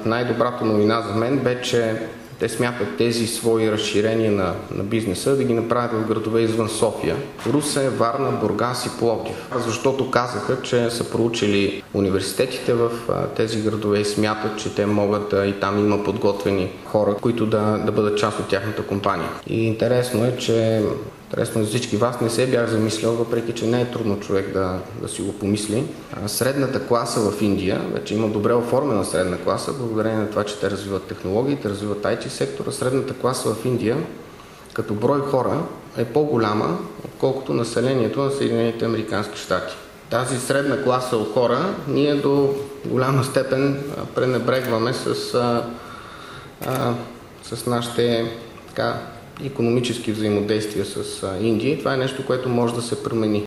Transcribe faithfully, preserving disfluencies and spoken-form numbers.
най-добрата новина за мен бе, че те смятат тези свои разширения на, на бизнеса да ги направят в градове извън София. Русе, Варна, Бургас и Пловдив. Защото казаха, че са проучили университетите в тези градове и смятат, че те могат да, и там има подготвени хора, които да, да бъдат част от тяхната компания. И интересно е, че Интересно за всички вас, не се бях замислял, въпреки че не е трудно човек да, да си го помисли. Средната класа в Индия, вече има добре оформена средна класа, благодарение на това, че те развиват технологиите, развиват ай ти сектора. Средната класа в Индия, като брой хора, е по-голяма, отколкото населението на Съединените американски щати. Тази средна класа от хора ние до голяма степен пренебрегваме с, а, а, с нашите така, икономически взаимодействия с Индия. Това е нещо, което може да се промени.